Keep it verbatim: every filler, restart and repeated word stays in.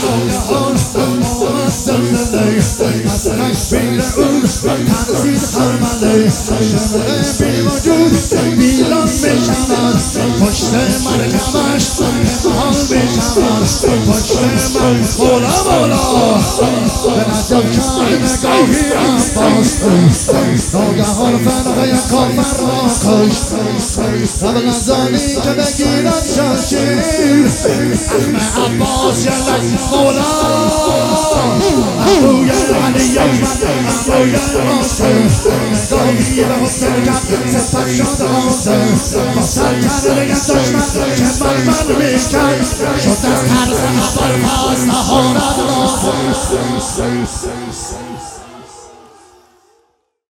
ناگهان آمد زلزله از تکبیر اون ترسید حرمله شمره بی وجود ویران میشود پشت مرکبش پنهان میشود پشت من مولا مولا به نجف کرد نگاهی عباس ناگهان فرقه کافر را کشت قبل از آنی که بگیرد شمشیر اخم عباس یلک مولا ابوی علی اکبر ابوی قاسم نگاهی به حسین کرد سپر شد قاسم با سر کرد نگه دشمن که من من میکرد شد از ترس ابوالفضل نهارد لازم